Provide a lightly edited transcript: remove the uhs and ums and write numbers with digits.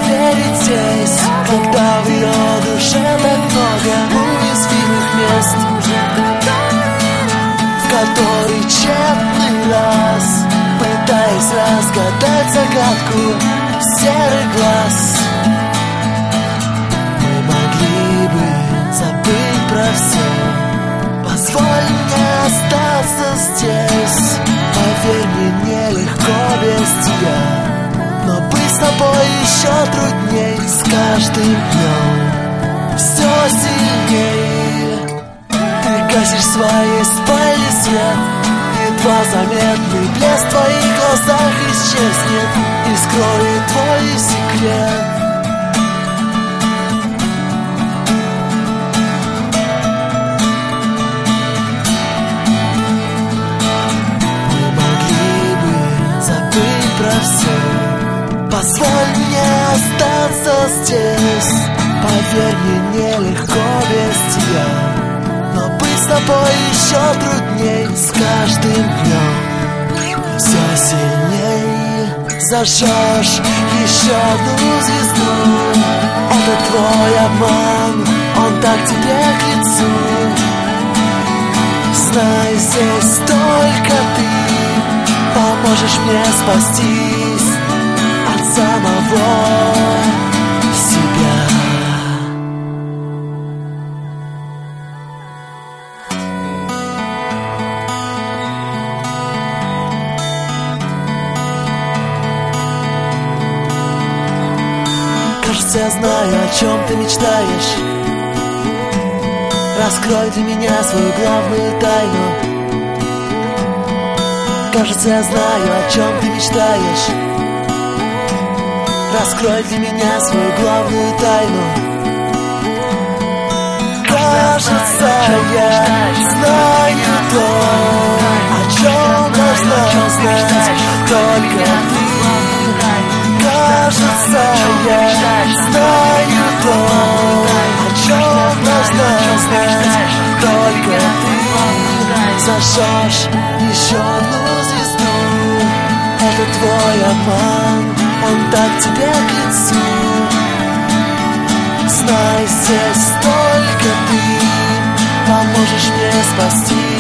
верить здесь, когда в ее душе так много уязвимых мест, в который тщетный раз, пытаясь разгадать загадку серых глаз, мы могли бы забыть про все. Позволь мне остаться здесь, поверь мне, нелегко без тебя, но быть с тобой еще трудней с каждым днем, все сильнее. Ты гасишь в своей спальне свет, едва заметный блеск в твоих глазах исчезнет и скроет твой секрет. Про все. Позволь мне остаться здесь, поверь мне, нелегко без тебя, но быть с тобой еще трудней с каждым днем, все сильней. Зажжешь еще одну звезду, это твой обман, он так тебе к лицу. Знай, здесь только ты поможешь мне спастись от самого себя. Кажется, я знаю, о чем ты мечтаешь. Раскрой для меня свою главную тайну. Кажется, я знаю, о чем ты мечтаешь. Раскрой для меня свою главную тайну. Кажется, я знаю то, о чем должна знать только ты. Кажется, я знаю то, о чем должна знать только ты. Зажжешь еще одну звезду, это твой обман, он так тебе к лицу. Знай, здесь только ты поможешь мне спасти